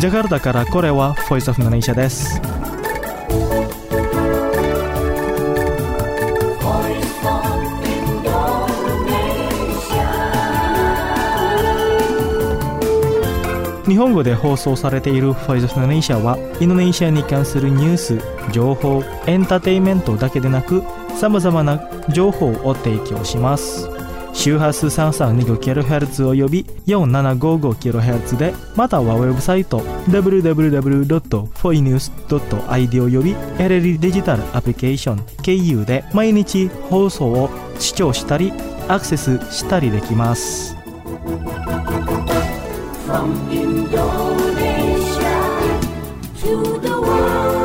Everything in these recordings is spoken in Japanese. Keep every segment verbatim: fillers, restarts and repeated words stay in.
ジャカルタからこれは Voice of Indonesia です。日本語で放送されている Voice of Indonesia はインドネシアに関するニュース、情報、エンターテインメントだけでなくさまざまな情報を提供します。周波数 さんさんにごキロヘルツ および よんななごごキロヘルツ で、またはウェブサイト ダブリューダブリューダブリュードットフォイニュースドットアイディー および エルエル デジタルアプリケーション経由で毎日放送を視聴したりアクセスしたりできます。From Indonesia to the world.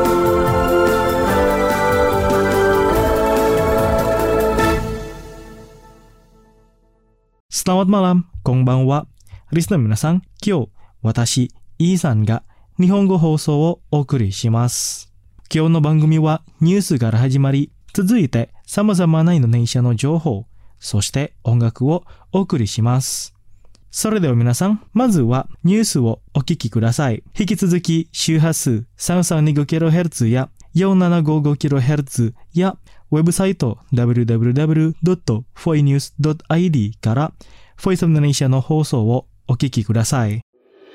Selamat malam, こんばんは。リスナーの皆さん、今日私イーさんが日本語放送をお送りします。今日の番組はニュースから始まり、続いて様々なインドネシアの情報、そして音楽をお送りします。それでは皆さん、まずはニュースをお聞きください。引き続き周波数 さんさんにごキロヘルツ や よんななごごキロヘルツ やウェブサイト ダブリューダブリューダブリュードットフォイニュースドットアイディー から Voice of Indonesia の放送をお聞きください。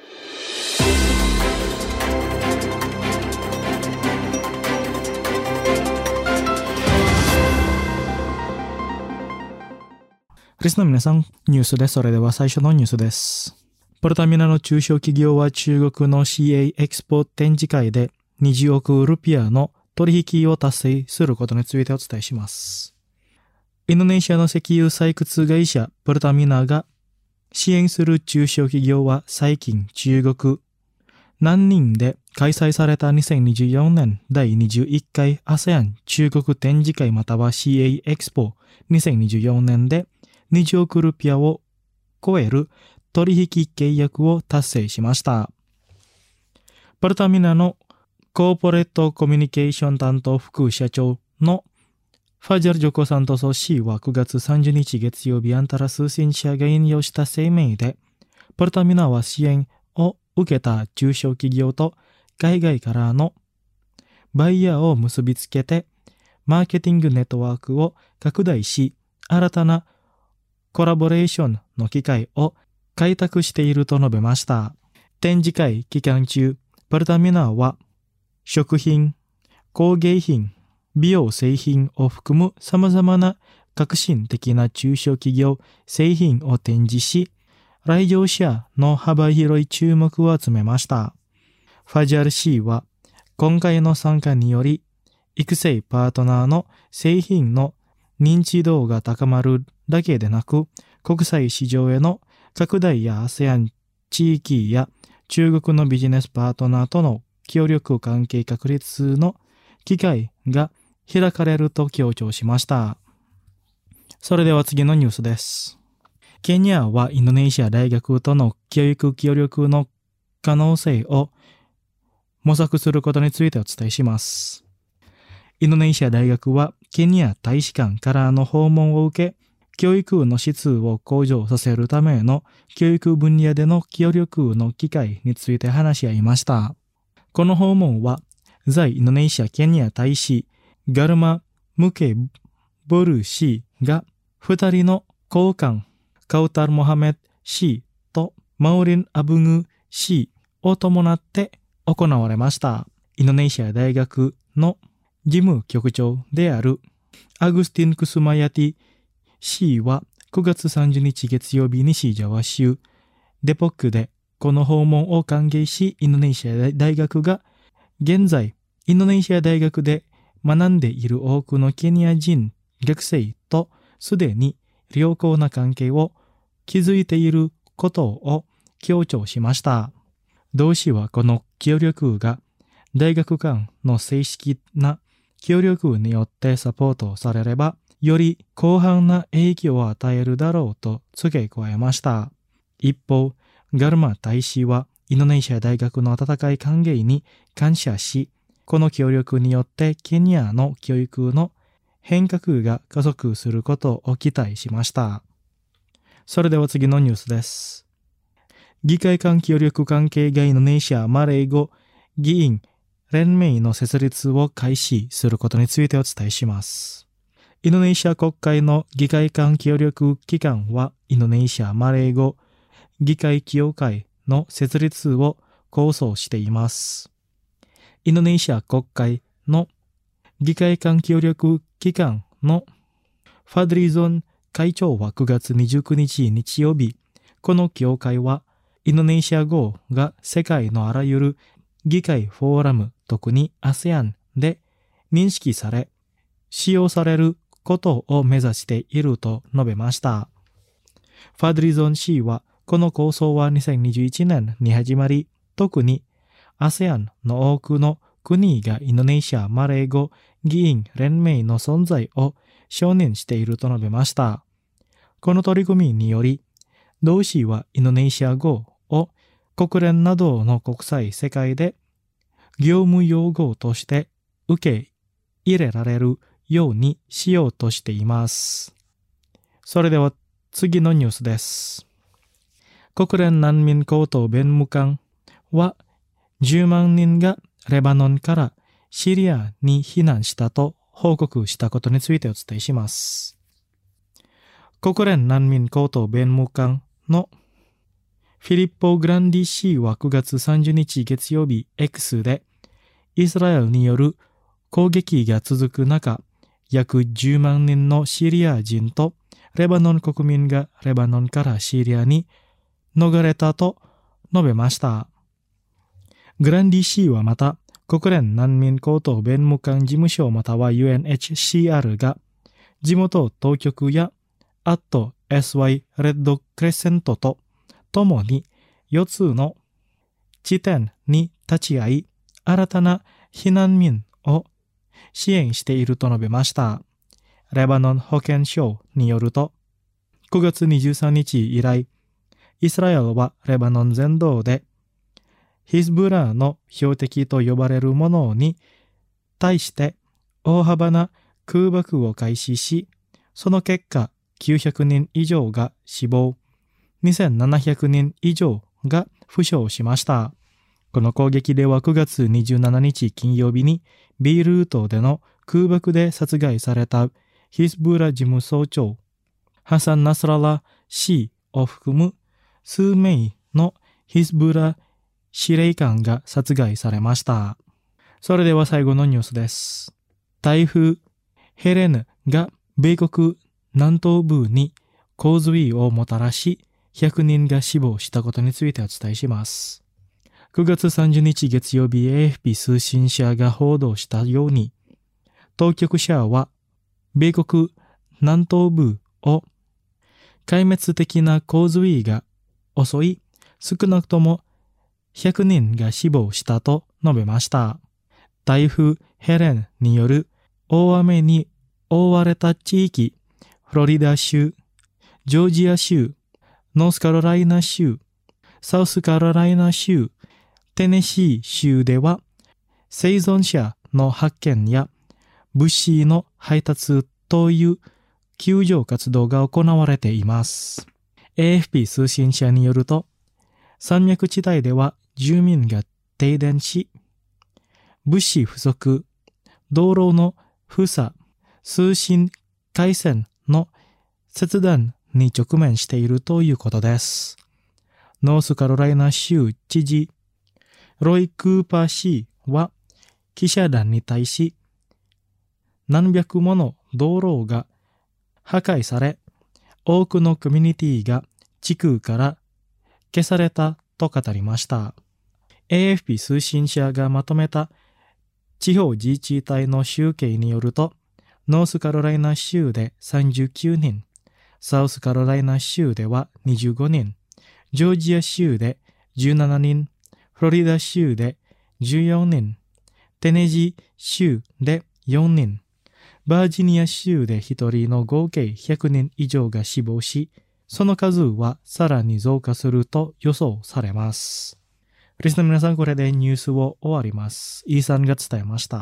リスナーの皆さん、ニュースです。それでは最初のニュースです。ポルタミナの中小企業は中国の シーエー エクスポ展示会でにじゅうおくルピアの取引を達成することについてお伝えします。インドネシアの石油採掘会社ポルタミナが支援する中小企業は最近中国南寧で開催されたにせんにじゅうよねんだいにじゅういっかい アセアン 中国展示会または シーエー エクスポにせんにじゅうよねんでにじゅうおくルピアを超える取引契約を達成しました。ポルタミナのコーポレートコミュニケーション担当副社長のファジャル・ジョコ・サントソ氏はくがつさんじゅうにち月曜日アンタラ通信社が引用した声明で、ポルタミナは支援を受けた中小企業と海外からのバイヤーを結びつけて、マーケティングネットワークを拡大し、新たなコラボレーションの機会を開拓していると述べました。展示会期間中、ポルタミナは食品、工芸品、美容製品を含む様々な革新的な中小企業製品を展示し、来場者の幅広い注目を集めました。ファジャル氏は今回の参加により、育成パートナーの製品の認知度が高まるだけでなく、国際市場への拡大や アセアン 地域や中国のビジネスパートナーとの協力関係確立の機会が開かれると強調しました。それでは次のニュースです。ケニアはインドネシア大学との教育協力の可能性を模索することについてお伝えします。インドネシア大学はケニア大使館からの訪問を受け、教育の質を向上させるための教育分野での協力の機会について話し合いました。この訪問は、在インドネシアケニア大使ガルマ・ムケボル氏が二人の高官カウタル・モハメッド氏とマウリン・アブグ氏を伴って行われました。インドネシア大学の事務局長であるアグスティン・クスマヤティ氏はくがつさんじゅうにち月曜日に西ジャワ州デポックでこの訪問を歓迎し、インドネシア大学が現在インドネシア大学で学んでいる多くのケニア人学生とすでに良好な関係を築いていることを強調しました。同氏はこの協力が大学間の正式な協力によってサポートされれば、より広範な影響を与えるだろうと付け加えました。一方、ガルマ大使はインドネシア大学の温かい歓迎に感謝し、この協力によってケニアの教育の変革が加速することを期待しました。それでは次のニュースです。 議会間協力関係がインドネシアマレー語議員連盟の設立を開始することについてお伝えします。インドネシア国会の議会間協力機関はインドネシアマレー語議会協会の設立を構想しています。インドネシア国会の議会間協力機関のファドリゾン会長はくがつにじゅうくにち日曜日、この協会はインドネシア語が世界のあらゆる議会フォーラム、特に アセアン で認識され、使用されることを目指していると述べました。ファドリゾン氏は、この構想はにせんにじゅういちねんに始まり、特に アセアン の多くの国がインドネシアマレー語議員連盟の存在を承認していると述べました。この取り組みにより、同氏はインドネシア語を国連などの国際世界で業務用語として受け入れられるようにしようとしています。それでは次のニュースです。国連難民高等弁務官はじゅうまんにんがレバノンからシリアに避難したと報告したことについてお伝えします。国連難民高等弁務官のフィリッポ・グランディ氏はくがつさんじゅうにち月曜日 X でイスラエルによる攻撃が続く中、約じゅうまんにんのシリア人とレバノン国民がレバノンからシリアに逃れたと述べました。グランディ氏はまた、国連難民高等弁務官事務所または ユーエヌエイチシーアール が地元当局や アット エスワイ レッドクレッセントとともによっつの地点に立ち会い、新たな避難民を支援していると述べました。レバノン保健省によると、くがつにじゅうさんにち以来、イスラエルはレバノン全土でヒズブラーの標的と呼ばれるものに対して大幅な空爆を開始し、その結果きゅうひゃくにん以上が死亡、にせんななひゃくにん以上が負傷しました。この攻撃ではくがつにじゅうしちにち金曜日にビールートでの空爆で殺害されたヒズブラ事務総長ハサン・ナスララ氏を含む数名のヒズブラ司令官が殺害されました。それでは最後のニュースです。台風ヘレヌが米国南東部に洪水をもたらし、ひゃくにんが死亡したことについてお伝えします。くがつさんじゅうにち月曜日 エーエフピー 通信社が報道したように、当局者は米国南東部を壊滅的な洪水が襲い、少なくともひゃくにんが死亡したと述べました。台風ヘレンによる大雨に覆われた地域、フロリダ州、ジョージア州、ノースカロライナ州、サウスカロライナ州、テネシー州では生存者の発見や物資の配達という救助活動が行われています。エーエフピー 通信社によると、山脈地帯では住民が停電し、物資不足、道路の封鎖、通信回線の切断に直面しているということです。ノースカロライナ州知事、ロイ・クーパー氏は記者団に対し、何百もの道路が破壊され、多くのコミュニティが地区から消されたと語りました。エーエフピー 通信社がまとめた地方自治体の集計によると、ノースカロライナ州でさんじゅうきゅうにん、サウスカロライナ州ではにじゅうごにん、ジョージア州でじゅうななにん、フロリダ州でじゅうよにん、テネジー州でよにん、バージニア州でひとりの合計ひゃくにん以上が死亡し、その数はさらに増加すると予想されます。リスナーの皆さん、これでニュースを終わります。イーさんが伝えました。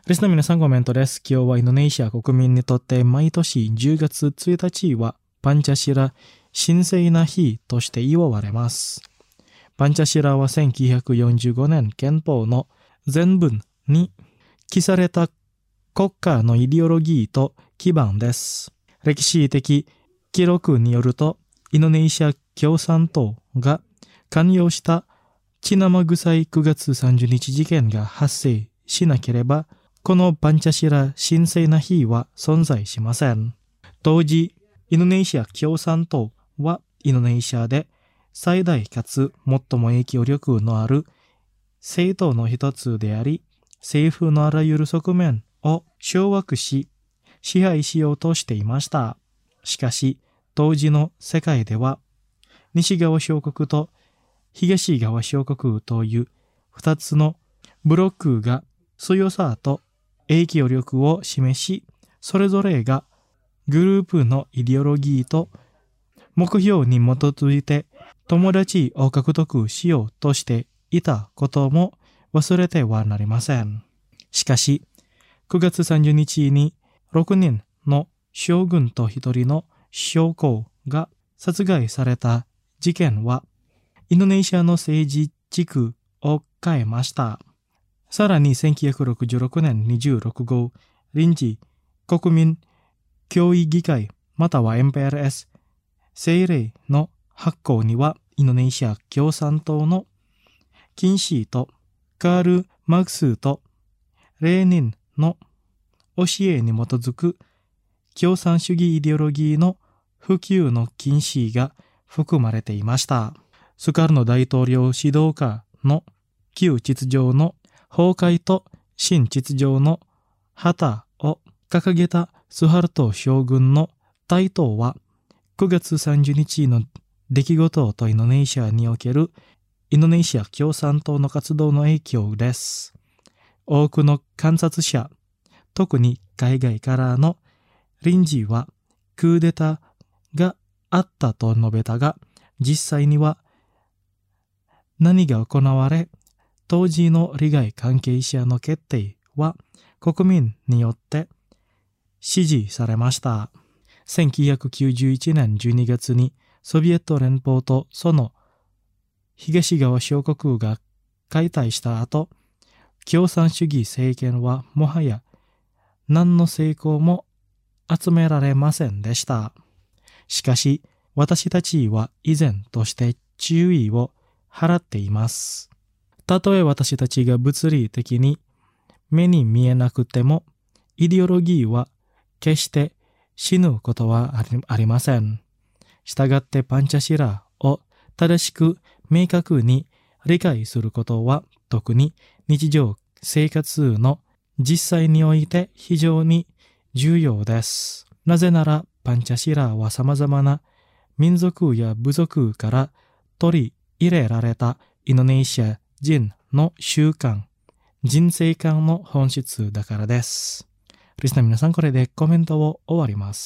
リスナーの皆さんコメントです。今日はインドネシア国民にとって毎年じゅうがつついたちはパンチャシラ神聖な日として祝われます。パンチャシラはせんきゅうひゃくよんじゅうごねん憲法の前文に記された国家のイデオロギーと基盤です。歴史的記録によると、インドネシア共産党が関与した血生臭いくがつさんじゅうにち事件が発生しなければ、このパンチャシラ神聖な日は存在しません。当時、インドネシア共産党はインドネシアで最大かつ最も影響力のある政党の一つであり、政府のあらゆる側面を掌握し、支配しようとしていました。しかし、当時の世界では、西側諸国と東側諸国という二つのブロックが強さと影響力を示し、それぞれがグループのイデオロギーと目標に基づいて友達を獲得しようとしていたことも忘れてはなりません。しかし、くがつさんじゅうにちにろくにんの将軍とひとりの将校が殺害された事件は、インドネシアの政治地区を変えました。さらにせんきゅうひゃくろくじゅうろくねんにじゅうろくごう臨時国民協議議会または エムピーエルエス 政令の発行にはインドネシア共産党の禁止とカール・マークスとレーニンの教えに基づく共産主義イデオロギーの普及の禁止が含まれていました。スカルノ大統領指導下の旧秩序の崩壊と新秩序の旗を掲げたスハルト将軍の台頭はくがつさんじゅうにちの出来事とインドネシアにおけるインドネシア共産党の活動の影響です。多くの観察者、特に海外からの臨時はクーデターがあったと述べたが、実際には何が行われ、当時の利害関係者の決定は国民によって支持されました。せんきゅうひゃくきゅうじゅういちねんじゅうにがつにソビエト連邦とその東側諸国が解体した後、共産主義政権はもはや何の成功も集められませんでした。しかし、私たちは依然として注意を払っています。たとえ私たちが物理的に目に見えなくても、イデオロギーは決して死ぬことはありません。したがってパンチャシラを正しく明確に理解することは特に日常生活の実際において非常に重要です。なぜならパンチャシラは様々な民族や部族から取り入れられたインドネシア人の習慣、人生観の本質だからです。リスナーの皆さん、これでコメントを終わります。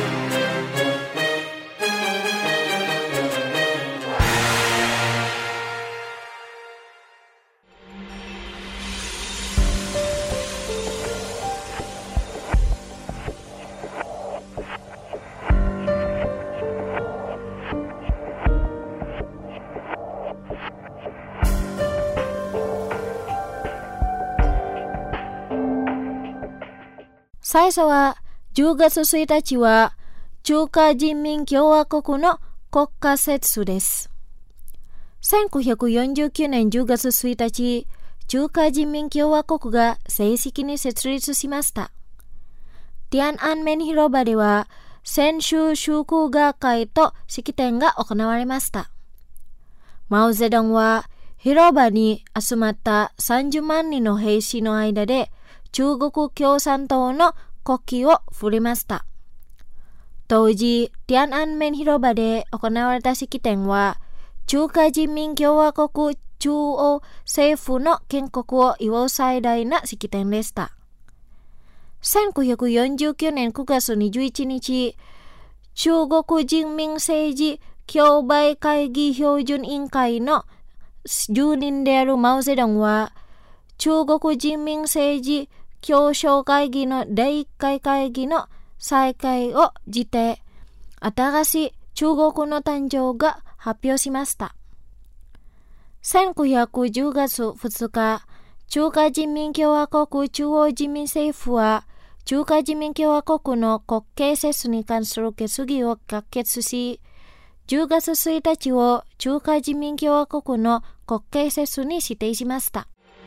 最初はじゅうがつついたちは中華人民共和国の国家設です。せんきゅうひゃくよんじゅうきゅうねんじゅうがつついたち、中華人民共和国が正式に設立しました。ティアンアンメン広場では戦勝祝賀会と式典が行われました。マオゼドンは広場に集まったさんじゅうまんにんの兵士の間で中国共産党の国旗を振りました。当時、ティアンアンメン広場で行われた式典は、中華人民共和国中央政府の建国を祝う最大な式典でした。せんきゅうひゃくよんじゅうきゅうねんくがつにじゅういちにち、中国人民政治協売会議標準委員会の住人であるマオゼドンは、中国人民政治協商会議のだいいっかい会議の再開をじて、新しい中国の誕生が発表しました。せんきゅうひゃくじゅうがつふつか、中華人民共和国中央人民政府は、中華人民共和国の国慶節に関する決議を可決し、じゅうがつついたちを中華人民共和国の国慶節に指定しました。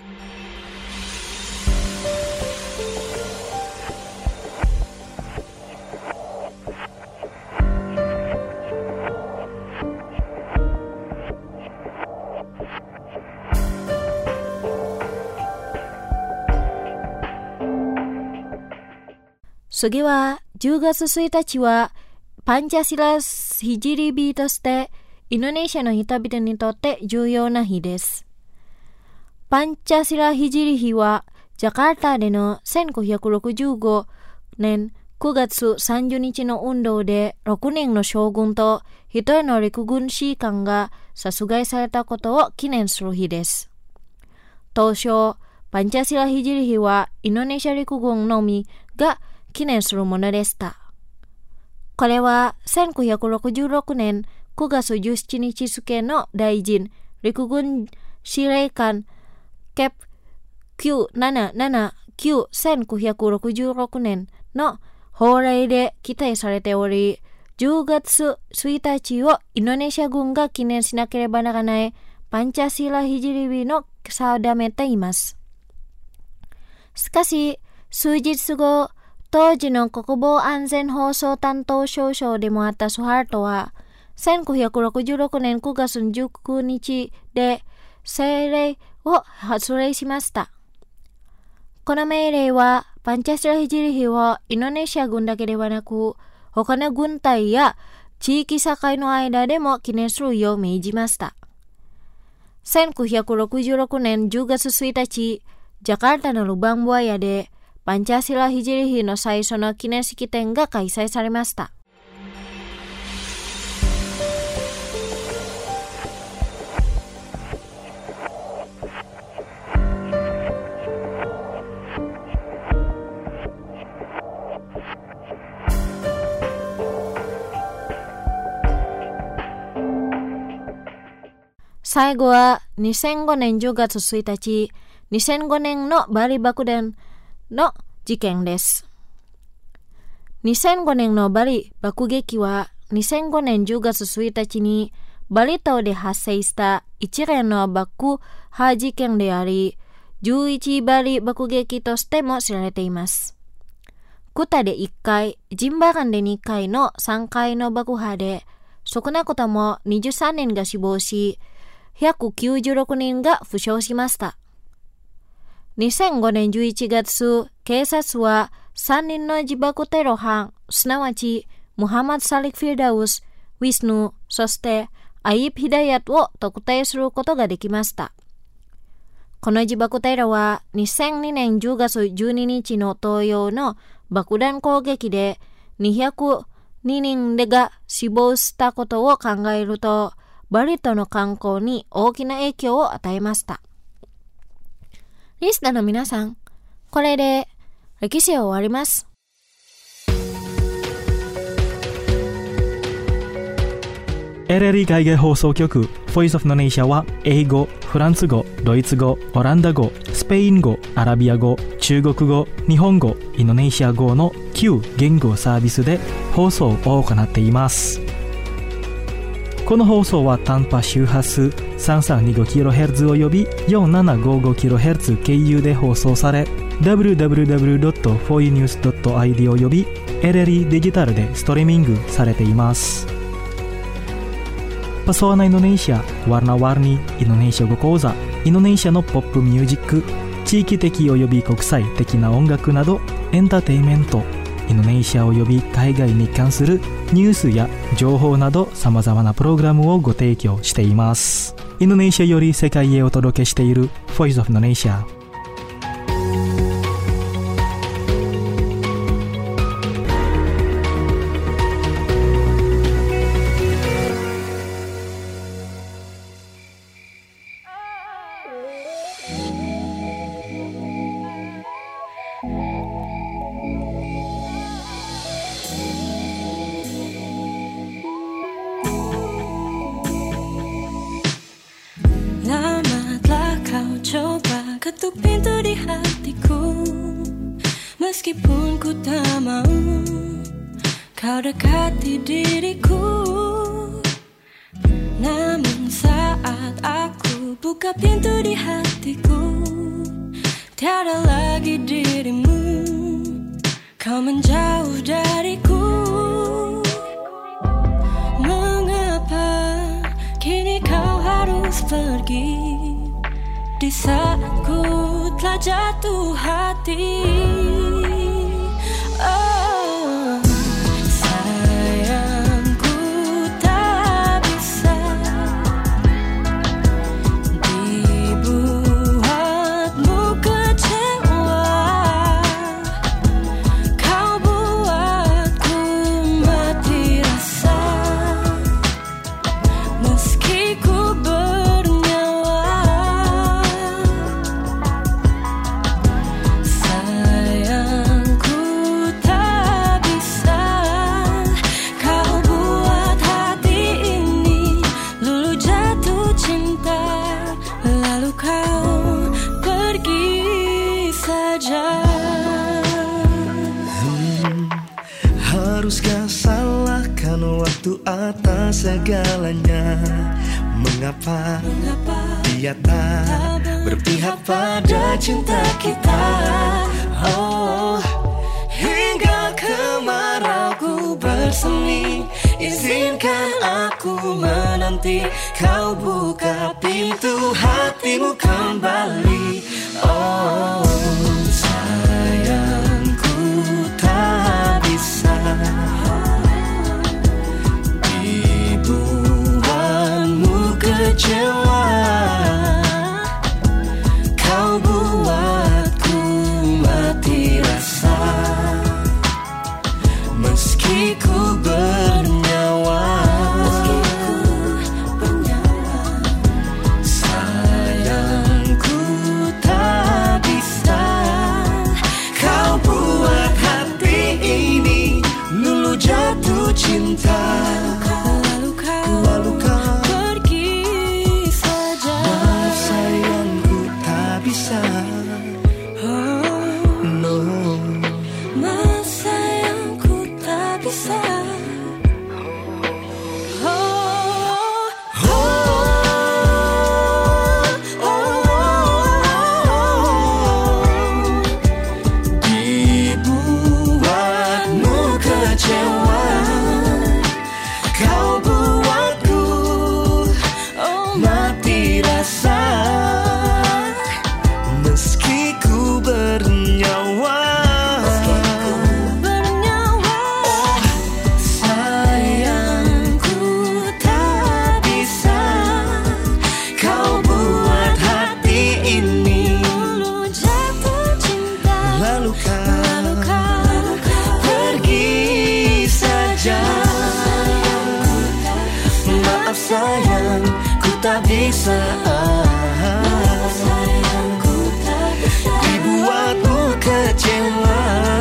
次はじゅうがつついたちはパンチャシラヒジリ日としてインドネシアの人々にとって重要な日です。パンチャシラヒジリ日はジャカルタでのせんきゅうひゃくろくじゅうごねんくがつさんじゅうにちの運動でろくにんの将軍とひとりの陸軍士官が殺害されたことを記念する日です。当初、パンチャシラヒジリ日はインドネシア陸軍のみが記念するものでした。これはせんきゅうひゃくろくじゅうろくねんくがつじゅうしちにち付の大臣陸軍司令官ケプきゅうななななきゅう せんきゅうひゃくろくじゅうろくねんの法令で規定されており、じゅうがつついたちをインドネシア軍が記念しなければならないパンチャシラヒジリ日の定めています。しかし、数日後、当時の国防安全保障担当省省でもあったスハルトは、せんきゅうひゃくろくじゅうろくねんくがつじゅうくにちで政令を発令しました。この命令は、パンチャシラヒジリ日をインドネシア軍だけではなく、他の軍隊や地域境の間でも記念するよう命じました。せんきゅうひゃくろくじゅうろくねんじゅうがつついたち、ジャカルタのルバンボアヤで、パンチャシラヒジリ日の最初の記念式典が開催されました。最後はにせんごねんじゅうがつついたち、にせんごねんのバリ爆弾の事件です。にせんごねんのバリ爆撃はにせんごねんじゅうがつついたちにバリ島で発生した一連の爆破事件であり、じゅういちバリ爆撃としても知られています。クタでいっかい、ジンバランでにかいのさんかいの爆破で、少なくともにじゅうさんにんが死亡し、ひゃくきゅうじゅうろくにんが負傷しました。にせんごねんじゅういちがつ、警察はさんにんの自爆テロ犯、すなわち、ムハマド・サリク・フィルダウス、ウィスヌ、そしてアイブ・ヒダヤトを特定することができました。この自爆テロはにせんにねんじゅうがつじゅうににちの東洋の爆弾攻撃でにひゃくににんが死亡したことを考えると、バリ島の観光に大きな影響を与えました。リスナーの皆さん、これで歴史を終わります。 エルエルイー 海外放送局 Voice of Indonesia は英語、フランス語、ドイツ語、オランダ語、スペイン語、アラビア語、中国語、日本語、インドネシア語のきゅう言語サービスで放送を行っています。この放送は短波周波数 さんさんにごキロヘルツ および よんななごごキロヘルツ 経由で放送され、ダブリューダブリューダブリュードットフォーユーニュースドットアイディー および エルエルイー デジタルでストリーミングされています。Pesona Indonesia, warna-warni Indonesia語講座、インドネシアのポップミュージック、地域的および国際的な音楽など、エンターテインメント、インドネシアおよび海外に関するニュースや情報など様々なプログラムをご提供しています。インドネシアより世界へお届けしている Voice of Indonesia。 ketuk pintu di hatiku. Meskipun ku tak mau kau dekati diriku, namun saat aku buka pintu di hatiku, tiada lagi dirimu. Kau menjauh dariku. Mengapa kini kau harus pergi di saat ku telah jatuh hati? Oh, sayangku tak bisa dibuatmu kecewa. Kau buatku mati rasa, meski ku bernyawa. Sayangku tak bisa kau buat hati ini lulu jatuh cinta, lalu kau pergi saja. Hmm, haruskah salahkan waktu atas segalanya? Mengapa, Mengapa dia tak berpihak pada cinta kita? Oh, hingga kemarauku bersemi, izinkan aku menanti kau buka pintu hatimu kembali. Oh, sayangku tak bisa dibuatmu kecewa. Kau buatku mati rasa, meski ku bernyawa. Sayangku tak bisa kau buat hati ini lulu jatuh cinta, lalu kau lalu kau pergi saja. maaf sayangku tak bisa. Oh, No, maaf sayangku tak bisa. Oh, oh, oh, oh. Dibuatmu kecewa, kau buatku mati rasa, meski ku bernyawa. bernyawa. Oh, sayangku tak bisa kau buat hati ini Lulu jatuh cinta, lalu lalu kau kau pergi saja. Maaf sayang, ku tak bisa sayangku tak bisa. dibuatmu kecewa.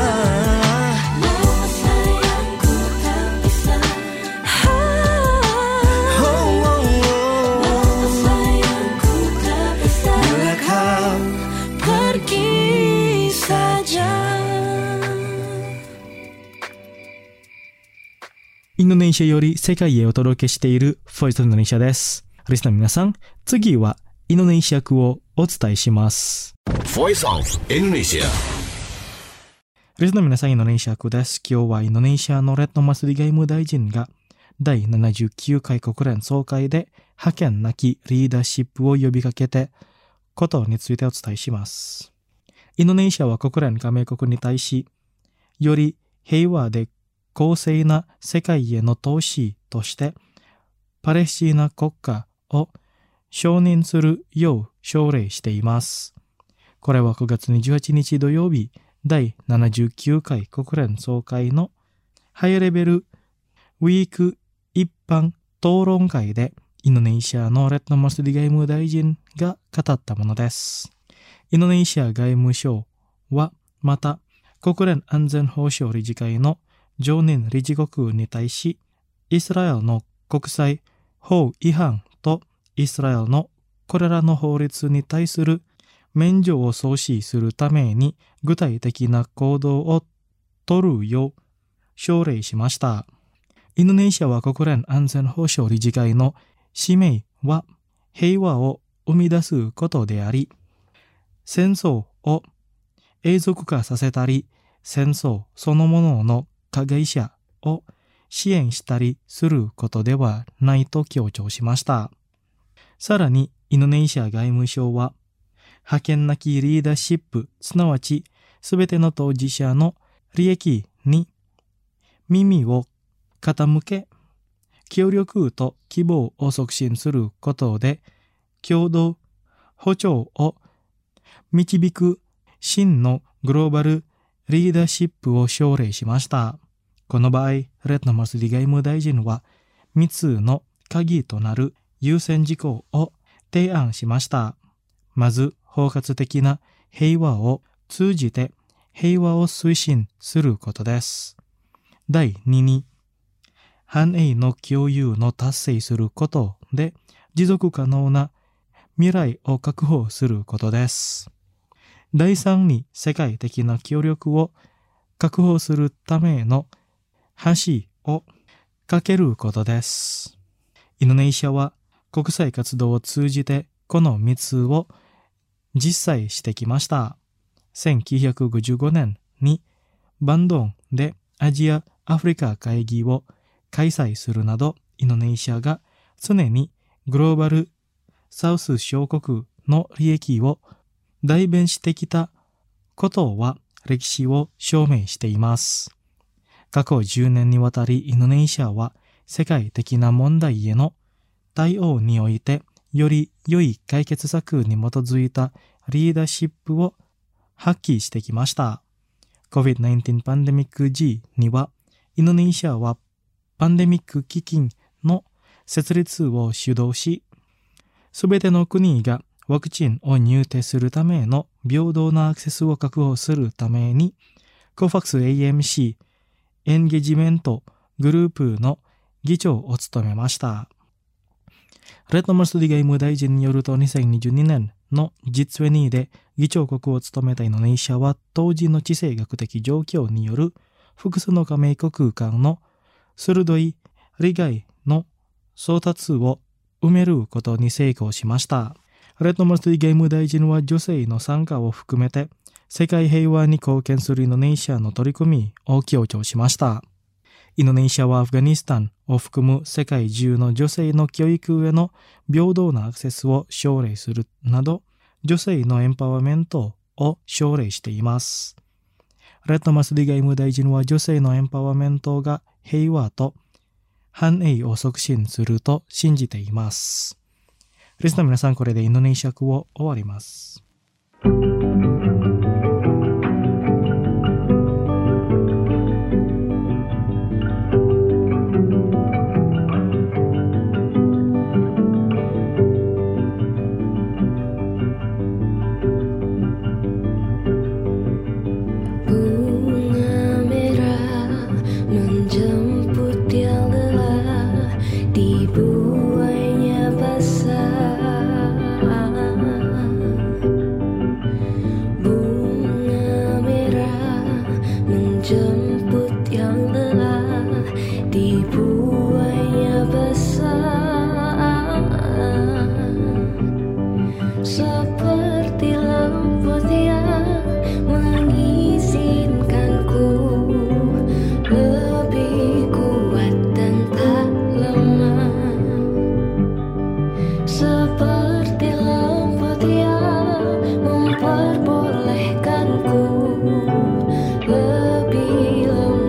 Maaf sayangku tak bisa. Oh, oh, oh. Sayangku tak bisa. Bila kau Pergi saja. Indonesia より世界へお届けしているボイスインドネシアです。リスナーの皆さん、次はインドネシア語をお伝えします。 Voice of Indonesia. リスナーの皆さん、インドネシア語です。今日はインドネシアのレッドマスリ外務大臣が第ななじゅうきゅうかい国連総会で覇権なきリーダーシップを呼びかけてことについてお伝えします。インドネシアは国連加盟国に対し、より平和で公正な世界への投資として、パレスチナ国家を承認するよう奨励しています。これはくがつにじゅうはちにち土曜日、第ななじゅうきゅうかい国連総会のハイレベルウィーク一般討論会でインドネシアのレッドマスリ外務大臣が語ったものです。インドネシア外務省はまた国連安全保障理事会の常任理事国に対し、イスラエルの国際法違反とイスラエルのこれらの法律に対する免除を阻止するために具体的な行動を取るよう奨励しました。インドネシアは国連安全保障理事会の使命は平和を生み出すことであり、戦争を永続化させたり、戦争そのものの加害者を支援したりすることではないと強調しました。さらに、インドネシア外務省は、覇権なきリーダーシップ、すなわちすべての当事者の利益に耳を傾け、協力と希望を促進することで、共同歩調を導く真のグローバルリーダーシップを奨励しました。この場合、レッドマスリ外務大臣は、みっつの鍵となる優先事項を提案しました。まず、包括的な平和を通じて平和を推進することです。だいにに、繁栄の共有の達成することで持続可能な未来を確保することです。だいさんに、世界的な協力を確保するための橋を架けることです。インドネシアは国際活動を通じてこのみっつを実際してきました。せんきゅうひゃくごじゅうごねんにバンドンでアジア・アフリカ会議を開催するなど、インドネシアが常にグローバルサウス諸国の利益を代弁してきたことは歴史を証明しています。過去じゅうねんにわたりインドネシアは世界的な問題への対応においてより良い解決策に基づいたリーダーシップを発揮してきました。コビッドナインティーン パンデミック時には、インドネシアはパンデミック基金の設立を主導し、すべての国がワクチンを入手するための平等なアクセスを確保するために、コファックス エーエムシー エンゲージメントグループの議長を務めました。レッドマスリ外務大臣によるとにせんにじゅうにねんの ジーにじゅうに で議長国を務めたインドネシアは当時の地政学的状況による複数の加盟国間の鋭い利害の衝突を埋めることに成功しました。レッドマスリ外務大臣は女性の参加を含めて世界平和に貢献するインドネシアの取り組みを強調しました。インドネシアはアフガニスタンを含む世界中の女性の教育への平等なアクセスを奨励するなど、女性のエンパワーメントを奨励しています。レッドマスリ外務大臣は女性のエンパワーメントが平和と繁栄を促進すると信じています。リスナーの皆さん、これでインドネシア語を終わります。 Memperbolehkanku lebih lemah.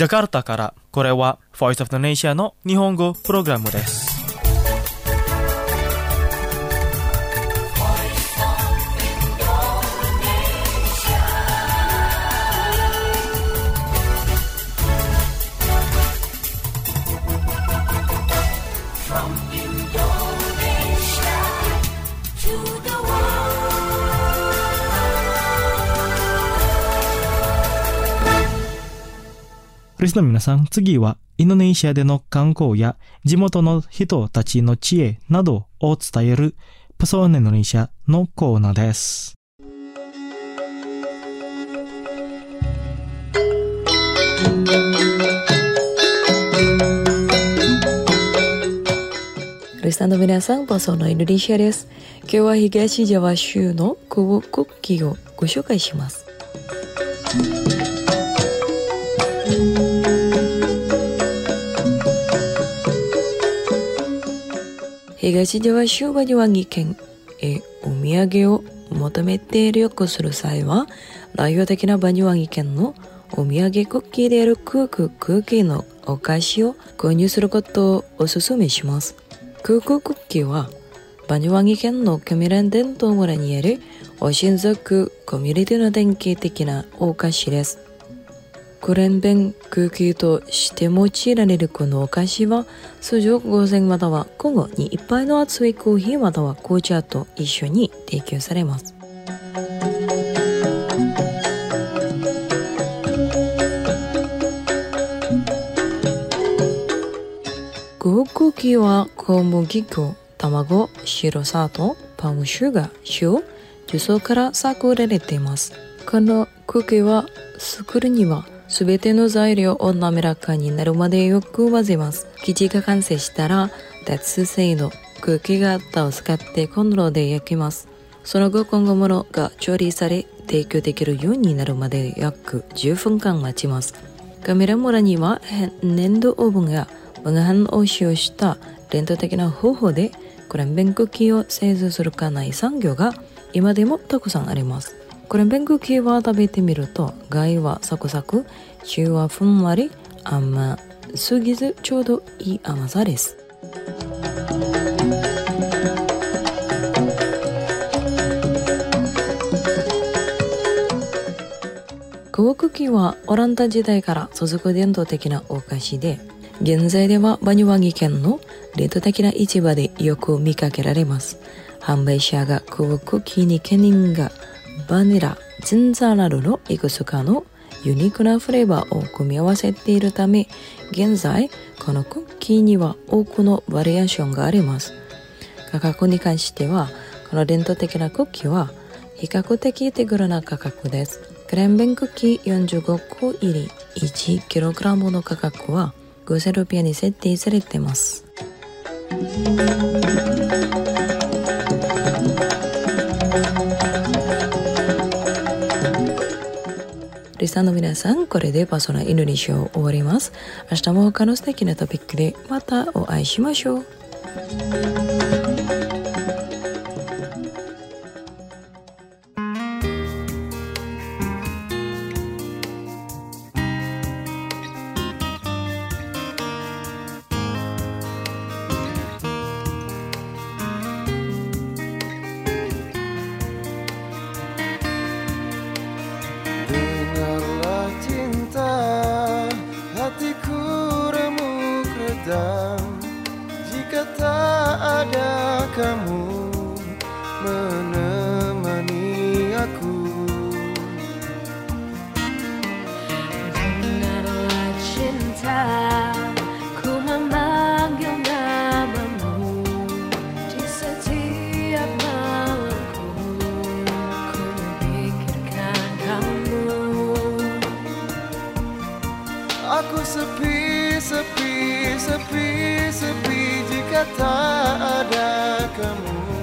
ジャカルタから、これは Voice of Indonesia の日本語プログラムです。リスナーの皆さん、次はインドネシアでの観光や地元の人たちの知恵などを伝えるプソーネインドネシアのコーナーです。 リスナーの皆さん、プソーネインドネシアです。今日は東ジャワ州のクウクッキーをご紹介します。東ジャワ州バニワギ県へお土産を求めて旅行する際は、代表的なバニワギ県のお土産クッキーであるクーククッキーのお菓子を購入することをお勧めします。クーククッキーはバニワギ県のキョミラン伝統村にあるお親族コミュニティの典型的なお菓子です。クレンベンクッキーとして用いられるこのお菓子は、通常ごせんまたは交互に一杯の熱いコーヒーまたは紅茶と一緒に提供されます。クッキーは小麦粉、卵、白砂糖、パームシュガー、塩、重曹から作られています。このクッキーは作るにはすべての材料を滑らかになるまでよく混ぜます。生地が完成したら、鉄製のクッキー型を使ってコンロで焼きます。その後、今後ものが調理され、提供できるようになるまで約じゅっぷんかん待ちます。カメラ村には粘土オーブンやマガハンを使用した伝統的な方法でクレンベンクッキーを製造する家内産業が今でもたくさんあります。クレンベンクッキーは食べてみると、外はサクサク、中はふんわり、甘すぎずちょうどいい甘さです。クウクッキーはオランダ時代から続く伝統的なお菓子で、現在ではバニワギ県の伝統的な市場でよく見かけられます。販売者がクウクッキーにケニンガ、バニラ、ジンジャーなどのいくつかのユニークなフレーバーを組み合わせているため、現在このクッキーには多くのバリエーションがあります。価格に関しては、この伝統的なクッキーは比較的手頃な価格です。クレンベンクッキーよんじゅうごこ入り いちキログラム の価格はごせんルピアに設定されています。リスナーの皆さん、これでパーソナルインドネシアを終わります。明日も他の素敵なトピックでまたお会いしましょう。 Jika tak ada kamu menemani aku, dengarlah cinta, ku memanggil namamu di setiap malamku, ku pikirkan kamu. Aku sepi, sepi, sepi, sepi jika tak ada kamu.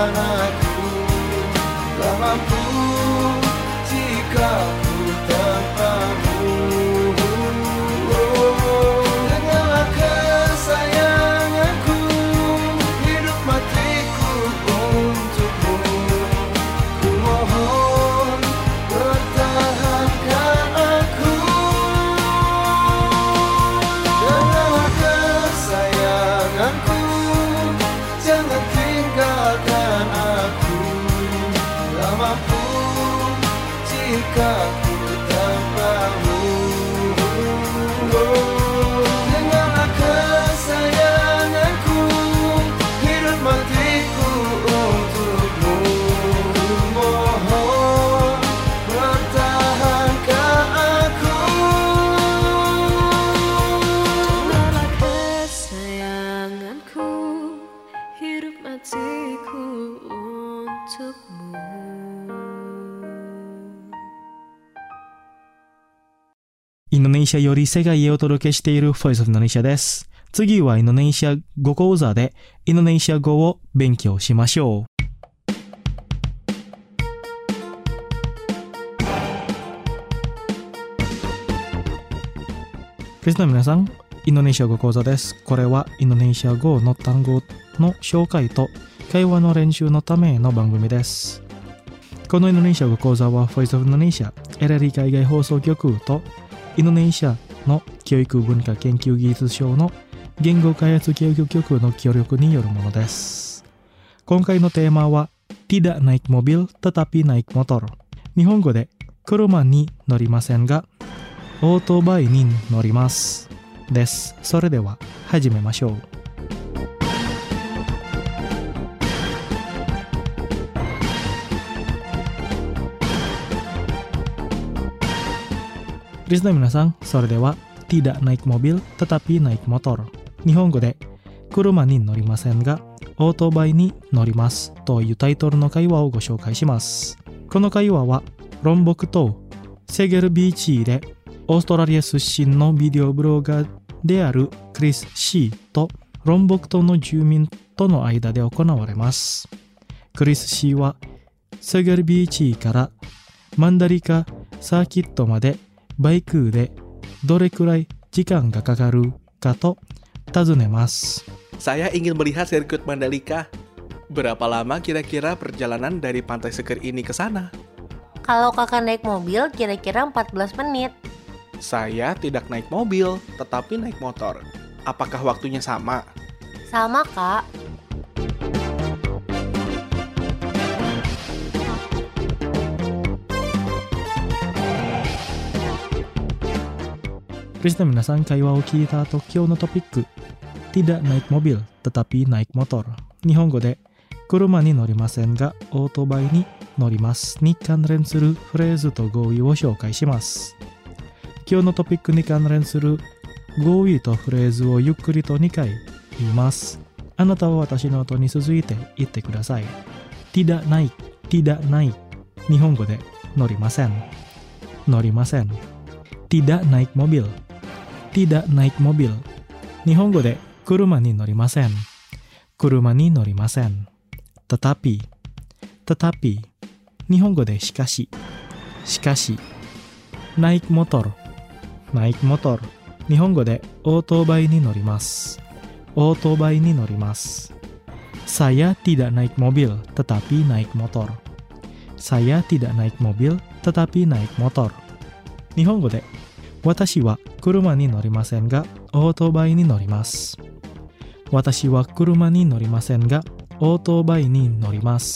mengatakan aku tak mampu jika ku tanpamu. Oh, dengarlah kesayanganku, hidup matiku untukmu. Ku mohon pertahankan aku. Dengarlah kesayanganku, jangan tinggalkan aku. Tak mampu jika ku tanpamu. Oh, dengarlah kesayanganku, hidup matiku untukmu. Mohon pertahankan aku. Dengarlah kesayanganku, hidup matiku untukmu. インドネシアより世界へお届けしている Voice of Indonesia です。次はインドネシア語講座でインドネシア語を勉強しましょう。リスナーの皆さん、インドネシア語講座です。これはインドネシア語の単語の紹介と会話の練習のための番組です。このインドネシア語講座は Voice of Indonesia エルエル 海外放送局とインドネシアの教育文化研究技術省の言語開発教育局の協力によるものです。今回のテーマは Tidak naik mobil tetapi naik motor。日本語で車に乗りませんがオートバイに乗りますです。それでは始めましょう。リスナーの皆さん、それでは Tidak naik mobil tetapi naik motor。日本語で車に乗りませんがオートバイに乗りますというタイトルの会話をご紹介します。この会話はロンボク島セゲルビーチでオーストラリア出身のビデオブロガーであるクリス・シーとロンボク島の住民との間で行われます。クリス・シーはセゲルビーチからマンダリカサーキットまでバイクでどれくらい時間がかかるかと尋ねます。 Saya ingin melihat sirkuit Mandalika. Berapa lama kira-kira perjalanan dari Pantai Seger ini ke sana? Kalau kakak naik mobil, kira-kira empat belas menit. Saya tidak naik mobil, tetapi naik motor. Apakah waktunya sama? Sama, Kak. Listener 皆さん、会話を聞いた後、今日のトピック Tidak naik mobil tetapi naik motor。日本語で車に乗りませんがオートバイに乗りますに関連するフレーズと語彙を紹介します。今日のトピックに関連する語彙とフレーズをゆっくりとにかい言います。あなたは私の後に続いて言ってください。Tidak naik, tidak naik。日本語で乗りません、乗りません。Tidak naik mobil, tidak naik mobil。日本語で車に乗りません、車に乗りません。tetapi, tetapi。日本語でしかし、しかし。naik motor, naik motor。日本語でオートバイに乗ります、オートバイに乗ります。Saya tidak naik mobil tetapi naik motor。Saya tidak naik mobil tetapi naik motor。日本語で私は車に乗りませんがオートバイに乗ります。私は車に乗りませんがオートバイに乗ります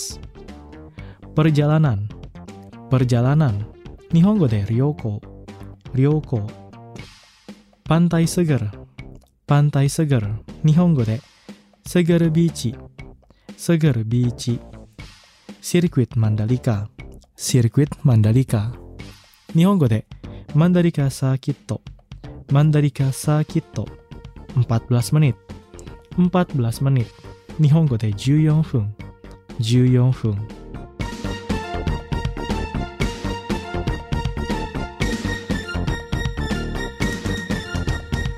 。perjalanan, perjalanan。日本語で旅行、旅行。pantai seger, pantai seger。日本語でセゲルビーチ、セゲルビーチ。sirkuit Mandalika, sirkuit Mandalika。日本語でマンダリカサーキット、マンダリカサーキット。empat belas menit, empat belas menit。日本語でじゅうよんぷん、じゅうよんぷん。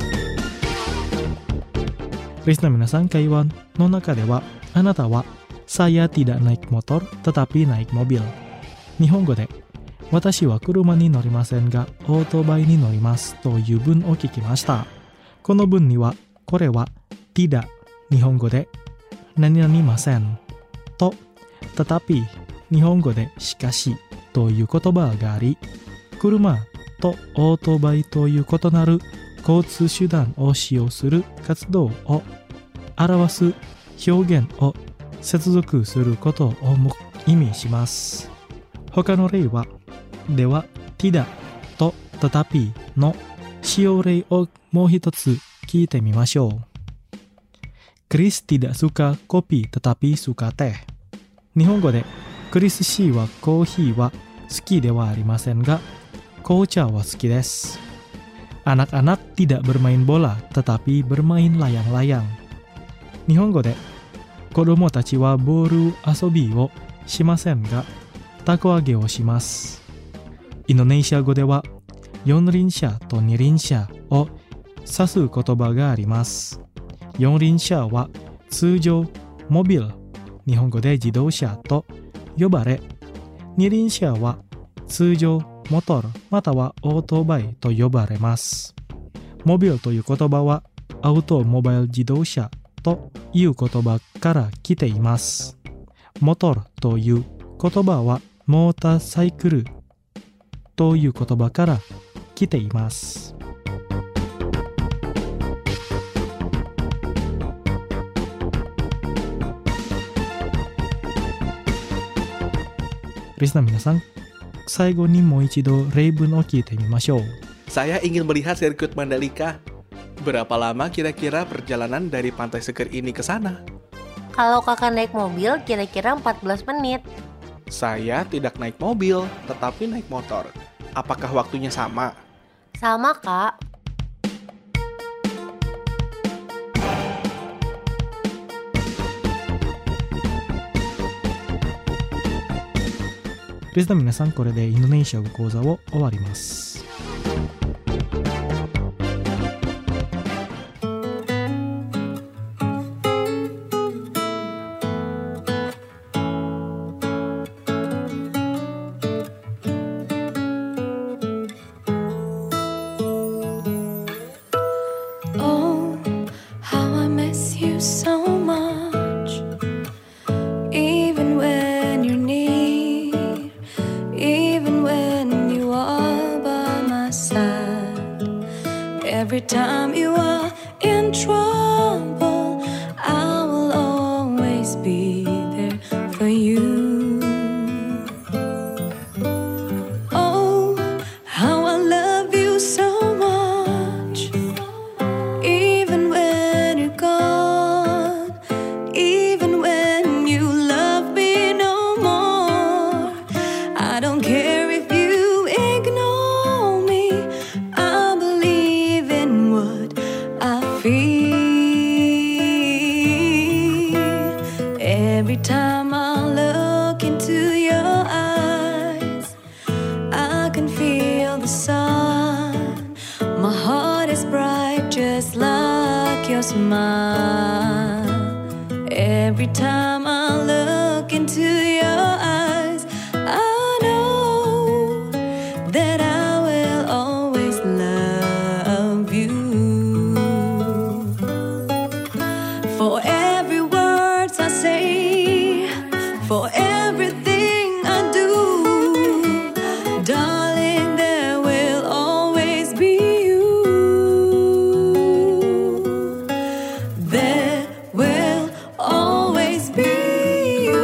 リスナーの皆さん、会話の中ではあなたは Saya tidak naik motor, tetapi naik mobil. Nihongo de, watashi wa kuruma ni norimasen ga, otobai ni norimasu toいう文を聞きました。この文には、これは、tidak、日本語で、何々ません、と、tetapi、日本語で、しかし、という言葉があり、車とオートバイという異なる交通手段を使用する活動を表す表現を接続することを意味します。他の例は、では、tidak と tetapi の使用例をもう一つ聞いてみましょう。Chris tidak suka kopi tetapi suka teh。日本語で、クリス氏はコーヒーは好きではありませんが、紅茶は好きです。Anak-anak tidak bermain bola tetapi bermain layang-layang。日本語で、子供たちはボール遊びをしませんが、たこ揚げをします。インドネシア語では、四輪車と二輪車を指す言葉があります。四輪車は通常、モビル、日本語で自動車と呼ばれ、二輪車は通常、モトルまたはオートバイと呼ばれます。モビルという言葉はアウトモバイル自動車という言葉から来ています。モトルという言葉はモーターサイクルという言葉から来ています。リスナー皆さん、最後にもう一度例文を聞いてみましょう。 Saya ingin melihat sirkuit Mandalika. Berapa lama kira-kira perjalanan dari Pantai Seger ini ke sana? Kalau kakak naik mobil, kira-kira empat belas menit. Saya tidak naik mobil, tetapi naik motor. Apakah waktunya sama? Sama, Kak. リスナー皆さん、これでインドネシア語講座を終わります。 Every time you are in trouble, I will always be there for you. Oh, how I love you so much. Even when you're gone, even when you love me no more, I don't care if you ignore me. I believe in what I feel. Every time I look into your eyes, I can feel the sun. My heart is bright just like your smile. Every time I look into your eyes, I know that I will always love you. For every word I say, for everything I do, darling, there will always be you. There will always be you.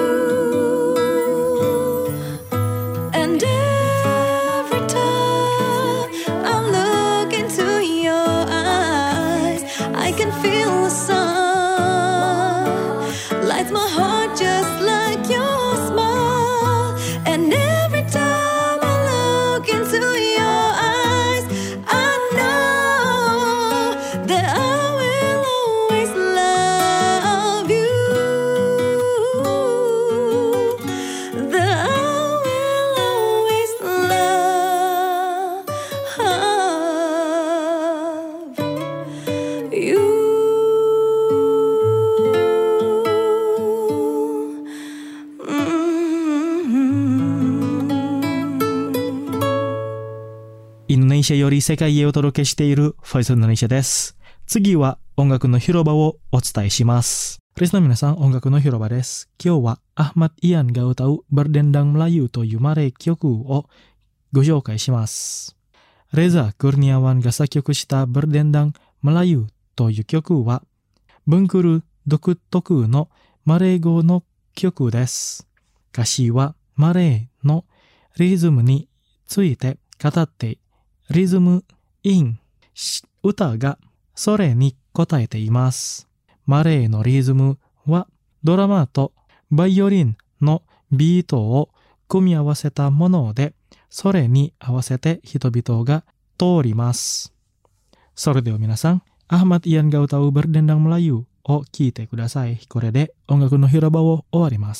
インドネシアより世界へお届けしている Voice of Indonesia です。次は音楽の広場をお伝えします。リスナー皆さん、音楽の広場です。今日は Ahmad Ianが歌う Berdendang Melayu というマレー曲をご紹介します。Reza Kurniawan が作曲した Berdendang Melayu という曲は、文ク独特のマレー語の曲です。歌詞はマレーのリズムについて語って、リズムイン、歌がそれに答えています。マレーのリズムはドラマとバイオリンのビートを組み合わせたもので、それに合わせて人々が通ります。それでは皆さん、Ahmad Ianが歌う Berdendang Melayu を聴いてください。これで音楽の広場を終わります。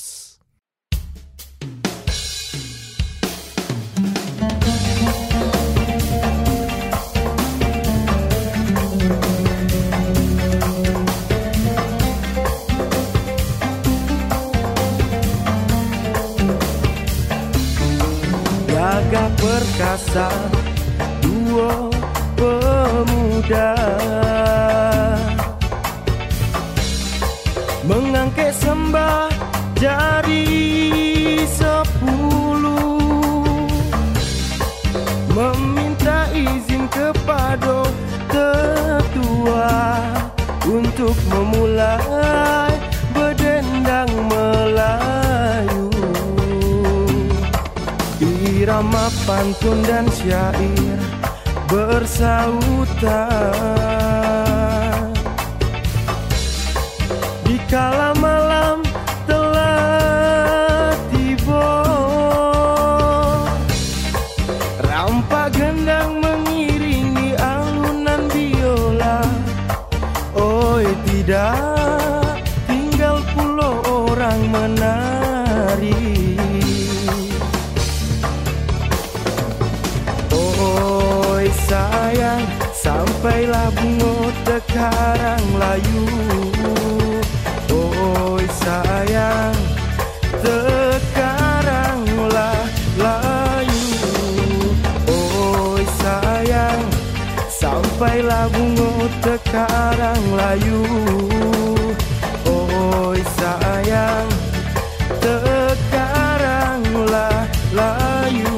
Gagah perkasa duo pemuda mengangkat sembah jari sepuluh, meminta izin kepada tetua untuk memulai berdendang Melayu. Irama pantun dan syair bersautan di kala malam telah tiba, rampak gendang mengiringi alunan biola. Oi tidak tinggal puluh orang menari. Oi sayang, sampailah bunga tekarang layu. Oi sayang, tekaranglah layu. Oi sayang, sampailah bunga tekarang layu. Oi sayang, tekaranglah layu.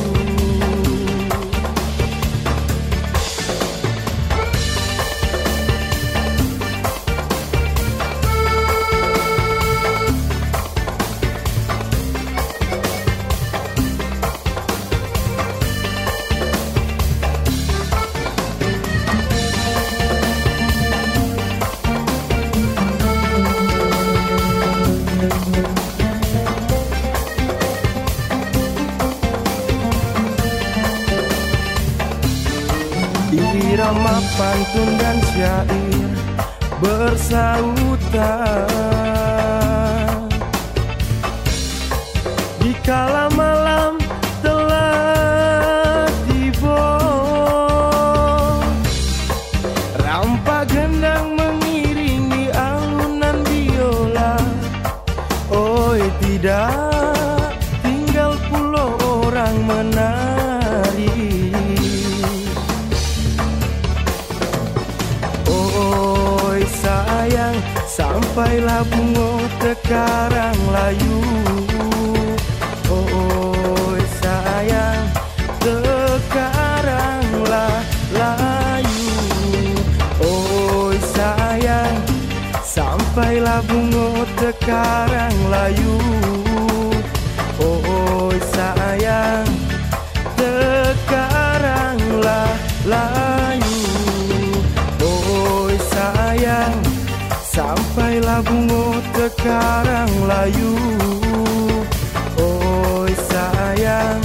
Irama pantun dan syair bersautan di kala malam telah tiba, rampak gendang mengiringi alunan biola. Oi tidak tinggal puluh orang menari. Oi sayang, sampailah bunga tekarang layu. Oi sayang, tekaranglah layu. Oi sayang, sampailah bunga tekarang layu. Oi sayang, tekaranglah layu. Oi sayang, sampailah bunga tekarang layu. Oi sayang,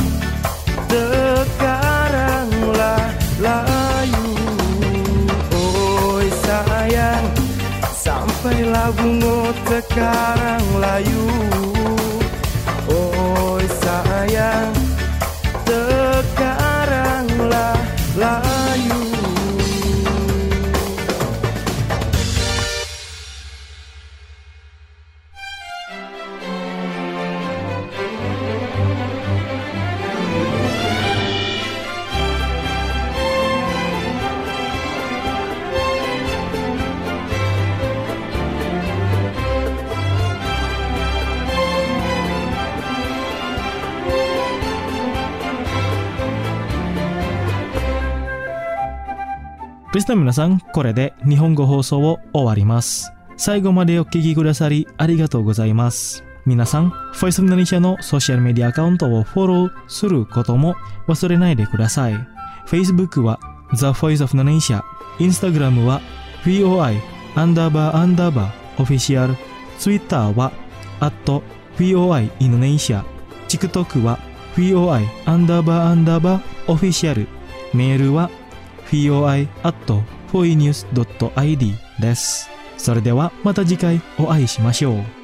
tekaranglah layu. Oi sayang, sampailah bunga tekarang layu. Oi sayang, tekaranglah layu. リスナーの皆さん、これで日本語放送を終わります。最後までお聞きくださりありがとうございます。皆さん、Voice of Indonesia のソーシャルメディアアカウントをフォローすることも忘れないでください。Facebook は The Voice of Indonesia、Instagram は ブイオーアイ アンダーバーアンダーバーオフィシャル、Twitter は アット ブイオーアイ Indonesia、TikTok は ブイオーアイ アンダーバーアンダーバーオフィシャル、メールは ブイオーアイ アット フォーイーニュース ドット アイディー です。それではまた次回お会いしましょう。